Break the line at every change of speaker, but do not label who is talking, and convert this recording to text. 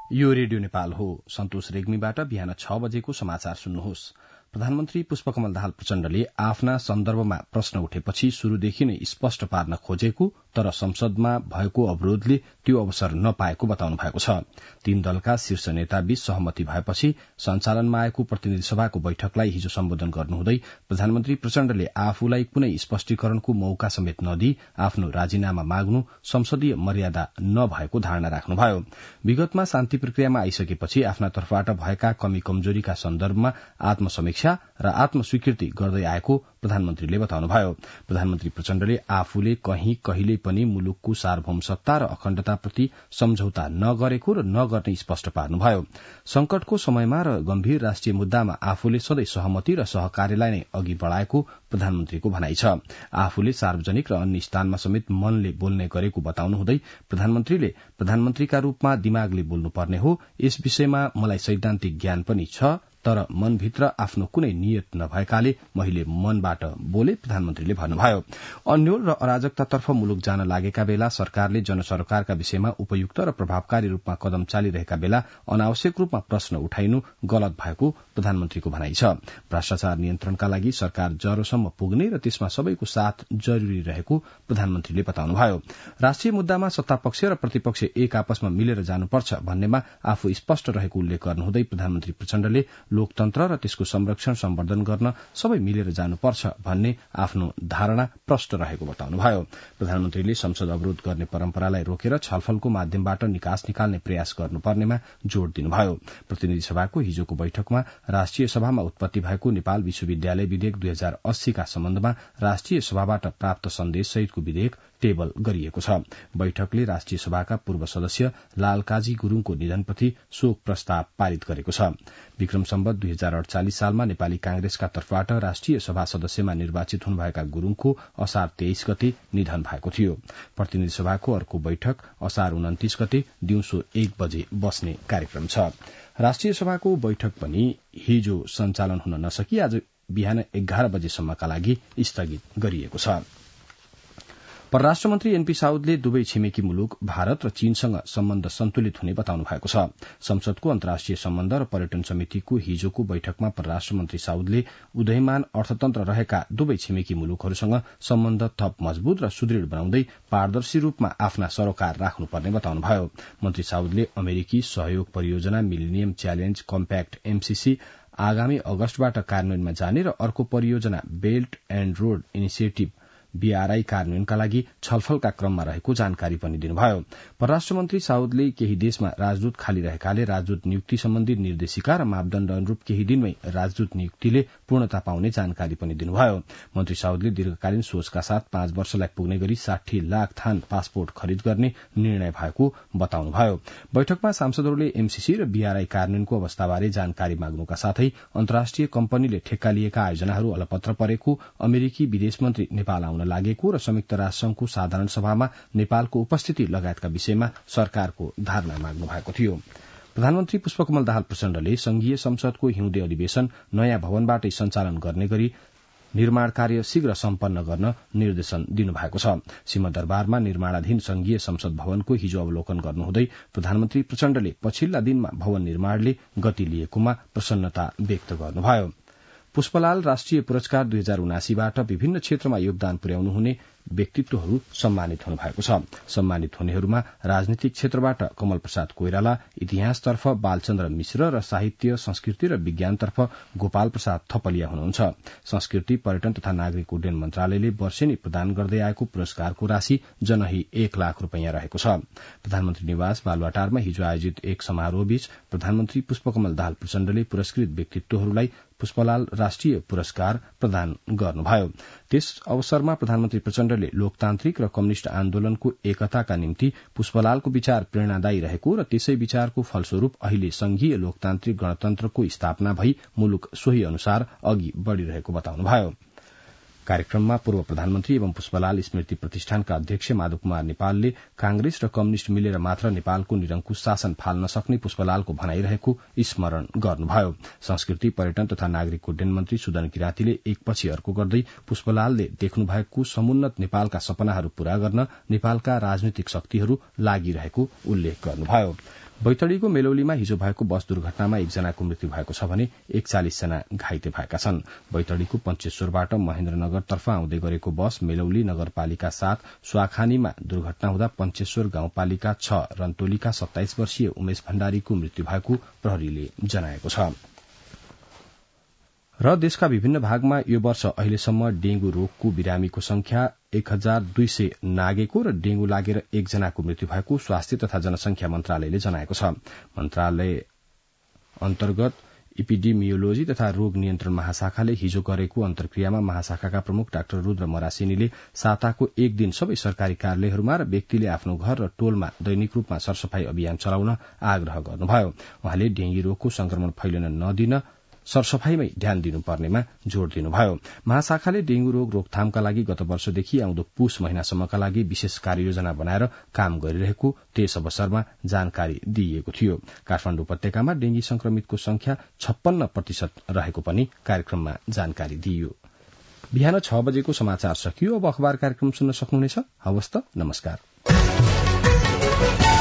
यो रेडियो नेपाल हो। सन्तोष रेग्मीबाट बिहान 6 बजेको समाचार सुन्नुहोस्। प्रधानमन्त्री पुष्पकमल दाहाल प्रचण्डले आफ्ना सन्दर्भमा प्रश्न उठेपछि शुरूदेखि नै स्पष्ट पार्न खोजेको तर संसदमा भएको अवरोधले त्यो अवसर नपाएको बताउनु भएको छ। तीन दलका शीर्ष नेताबीच सहमति भएपछि सञ्चालनमा आएको प्रतिनिधि सभाको बैठकलाई हिजो सम्बोधन गर्नुहुँदै प्रधानमन्त्री प्रचण्डले आफूलाई कुनै स्पष्टीकरणको मौका समेत नदिई आफ्नो राजीनामा माग्नु संसदीय मर्यादा नभएको धारणा राख्नुभयो। विगतमा शान्ति प्रक्रियामा आइसकेपछि आफ्ना तर्फबाट भएका कमी कमजोरीका सन्दर्भमा आत्मसमीक्षा र आत्मस्वीकृति गर्दै आएको प्रधानमन्त्रीले बताउनुभयो। प्रधानमन्त्री प्रचण्डले आफूले कहिले पनि मुलुकको सार्वभौमसत्ता र अखण्डताप्रति सम्झौता नगरेको र नगर्ने स्पष्ट पार्नुभयो। संकटको समयमा र गम्भीर राष्ट्रिय मुद्दामा आफूले सधैँ सहमति र सहकार्यलाई नै अघि बढ़ाएको प्रधानमन्त्रीको भनाइ छ। आफूले सार्वजनिक र अन्य स्थानमा समेत मनले बोल्ने गरेको बताउनुहुँदै प्रधानमन्त्रीले प्रधानमन्त्रीका रूपमा दिमागले बोल्नुपर्ने हो। यस विषयमा मलाई सैद्धान्तिक ज्ञान पनि छ तर मनभित्र आफ्नो कुनै नियत नभएकाले मैले मनबाट बोले, प्रधानमन्त्रीले भन्नुभयो। अन्यल र अराजकतातर्फ मुलुक जान लागेका बेला सरकारले जनसरकारका विषयमा उपयुक्त र प्रभावकारी रूपमा कदम चालिरहेका बेला अनावश्यक रूपमा प्रश्न उठाइनु गलत भएको प्रधानमन्त्रीको भनाइ छ। भ्रष्टाचार नियन्त्रणका लागि सरकार जरोसम्म पुग्ने र त्यसमा सबैको साथ जरूरी रहेको प्रधानमन्त्रीले बताउनुभयो। राष्ट्रिय मुद्दामा सत्तापक्ष र प्रतिपक्ष एक आपसमा मिलेर जानुपर्छ भन्नेमा आफू स्पष्ट रहेको उल्लेख गर्नुहुँदै प्रधानमन्त्री प्रचण्डले लोकतन्त्र र त्यसको संरक्षण सम्वर्धन गर्न सबै मिलेर जानुपर्छ भन्ने आफ्नो धारणा प्रष्ट रहेको बताउनुभयो। प्रधानमन्त्रीले संसद अवरोध गर्ने परम्परालाई रोकेर छलफलको माध्यमबाट निकास निकाल्ने प्रयास गर्नुपर्नेमा जोड़ दिनुभयो। प्रतिनिधि सभाको हिजोको बैठकमा राष्ट्रिय सभामा उत्पत्ति भएको नेपाल विश्वविद्यालय विधेयक 2080 का सम्बन्धमा राष्ट्रिय सभाबाट प्राप्त सन्देश सहितको विधेयक टेबल गरिएको छ। बैठकले राष्ट्रिय सभाका पूर्व सदस्य लालकाजी गुरूङको निधनप्रति शोक प्रस्ताव पारित गरेको छ। विक्रम सम्वत 2048 सालमा नेपाली कांग्रेसका तर्फबाट राष्ट्रिय सभा सदस्यमा निर्वाचित हुनुभएका गुरूङको असार 23 गते निधन भएको थियो। प्रतिनिधि सभाको अर्को बैठक असार 29 गते दिउँसो 1 बजे बस्ने कार्यक्रम छ। राष्ट्रिय सभाको बैठक पनि हिजो सञ्चालन हुन नसकी आज बिहान 11 बजेसम्मका लागि स्थगित गरिएको छ। परराष्ट्र मन्त्री एनपी साउदले दुवै छिमेकी मुलुक भारत र चीनसँग सम्बन्ध सन्तुलित हुने बताउनु भएको छ। संसदको अन्तर्राष्ट्रिय सम्बन्ध र पर्यटन समितिको हिजोको बैठकमा परराष्ट्र मन्त्री साउदले उदयमान अर्थतन्त्र रहेका दुवै छिमेकी मुलुकहरूसँग सम्बन्ध थप मजबूत र सुदृढ़ बनाउँदै पारदर्शी रूपमा आफ्ना सरोकार राख्नुपर्ने बताउनुभयो। मन्त्री साउदले अमेरिकी सहयोग परियोजना मिलेनियम च्यालेन्ज कम्प्याक्ट एमसीसी आगामी अगस्तबाट कार्यान्वयनमा जाने र अर्को परियोजना belt and road initiative BRI कार्यान्वयनका लागि छलफलका क्रममा रहेको जानकारी पनि दिनुभयो। परराष्ट्र मन्त्री साउदले केही देशमा राजदूत खाली रहेकाले राजदूत नियुक्ति सम्बन्धी निर्देशिका र मापदण्ड अनुरूप केही दिनमै राजदूत नियुक्तिले पूर्णता पाउने जानकारी पनि दिनुभयो। मन्त्री साउदले दीर्घकालीन सोचका साथ 5 वर्षलाई पुग्ने गरी 60 लाख थान पासपोर्ट खरिद गर्ने निर्णय भएको बताउनुभयो। बैठकमा सांसदहरूले एमसीसी र बीआरआई कार्यान्वयनको अवस्थाबारे जानकारी माग्नुका साथै अन्तर्राष्ट्रिय कम्पनीले ठेक्का लिएका आयोजनाहरू अलपत्र परेको, अमेरिकी विदेश मन्त्री नेपाल आउन लागेको र संयुक्त राष्ट्रसंघको साधारण सभामा नेपालको उपस्थिति लगायतका विषयमा सरकारको धारणा माग्नु भएको थियो। प्रधानमन्त्री पुष्पकमल दाहाल प्रचण्डले संघीय संसदको हिउँदे अधिवेशन नयाँ भवनबाटै सञ्चालन गर्ने गरी निर्माण कार्य शीघ्र सम्पन्न गर्न निर्देशन दिनुभएको छ। सिंहदरबारमा निर्माणाधीन संघीय संसद भवनको हिजो अवलोकन गर्नुहुँदै प्रधानमन्त्री प्रचण्डले पछिल्ला दिनमा भवन निर्माणले गति लिएकोमा प्रसन्नता व्यक्त गर्नुभयो। पुष्पलाल राष्ट्रिय पुरस्कार 2079बाट विभिन्न क्षेत्रमा योगदान पुर्याउनुहुने व्यक्तित्वहरू सम्मानित हुनुभएको छ। सम्मानित हुनेहरूमा राजनीतिक क्षेत्रबाट कमल प्रसाद कोइराला, इतिहासतर्फ बालचन्द्र मिश्र र साहित्य संस्कृति र विज्ञानतर्फ गोपाल प्रसाद थपलिया हुनुहुन्छ। संस्कृति पर्यटन तथा नागरिक उड्डयन मन्त्रालयले वर्षेनी प्रदान गर्दै आएको पुरस्कारको राशि जनही 1 लाख रूपियाँ रहेको छ। प्रधानमन्त्री निवास बालुवाटारमा हिजो आयोजित एक समारोहबीच प्रधानमन्त्री पुष्पकमल दाहाल प्रचण्डले पुरस्कृत व्यक्तित्वहरूलाई पुष्पलाल राष्ट्रिय पुरस्कार प्रदान गर्नुभयो। त्यस अवसरमा प्रधानमन्त्री प्रचण्डले लोकतान्त्रिक र कम्युनिष्ट आन्दोलनको एकताका निम्ति पुष्पलालको विचार प्रेरणादायी रहेको र त्यसै विचारको फलस्वरूप अहिले संघीय लोकतान्त्रिक गणतन्त्रको स्थापना भई मुलुक सोही अनुसार अघि बढ़िरहेको बताउनुभयो। कार्यक्रममा पूर्व प्रधानमन्त्री एवं पुष्पलाल स्मृति प्रतिष्ठानका अध्यक्ष माधव कुमार नेपालले कांग्रेस र कम्युनिष्ट मिलेर मात्र नेपालको निरंकुश शासन फाल्न सक्ने पुष्पलालको भनाइरहेको स्मरण गर्नुभयो। संस्कृति पर्यटन तथा नागरिक उड्डयन मन्त्री सुदन किराँतीले एकपछि अर्को गर्दै पुष्पलालले देख्नुभएको समुन्नत नेपालका सपनाहरू पूरा गर्न नेपालका राजनीतिक शक्तिहरू लागिरहेको उल्लेख गर्नुभयो। बैतडीको मेलौलीमा हिजो भएको बस दुर्घटनामा एकजनाको मृत्यु भएको छ भने 41 जना घाइते भएका छन्। बैतडीको पञ्चेश्वरबाट महेन्द्रनगरतर्फ आउँदै गरेको बस मेलौली नगरपालिका 7 स्वाखानीमा दुर्घटना हुँदा पञ्चेश्वर गाउँपालिका 6 रन्तोलीका 27 वर्षीय उमेश भण्डारीको मृत्यु भएको प्रहरीले जनाएको छ। र देशका विभिन्न भागमा यो वर्ष अहिलेसम्म डेंगू रोगको बिरामीको संख्या 1200 नागेको र डेंगू लागेर एकजनाको मृत्यु भएको स्वास्थ्य तथा जनसंख्या मन्त्रालयले जनाएको छ। मन्त्रालय अन्तर्गत इपिडेमियोलोजी तथा रोग नियन्त्रण महाशाखाले हिजो गरेको अन्तर्क्रियामा महाशाखाका प्रमुख डाक्टर रुद्र मरासिनीले साताको एक दिन सबै सरकारी कार्यालयहरूमा र व्यक्तिले आफ्नो घर र टोलमा दैनिक रूपमा सरसफाई अभियान चलाउन आग्रह गर्नुभयो। उहाँले डेंगू रोगको संक्रमण फैलिन नदिन सरसफाईमै ध्यान दिनुपर्नेमा जोड़ दिनुभयो। महाशाखाले डेंगू रोग रोकथामका लागि गत वर्षदेखि आउँदो पुष महिनासम्मका लागि विशेष कार्ययोजना बनाएर काम गरिरहेको त्यस अवसरमा जानकारी दिइएको थियो। काठमाडौँ उपत्यकामा डेंगी संक्रमितको संख्या 56% रहेको पनि कार्यक्रममा जानकारी दिइयो। बिहान 6 बजेको समाचार सकियो। अब अखबार कार्यक्रम सुन्न सक्नुहुनेछ। हवस् त, नमस्कार।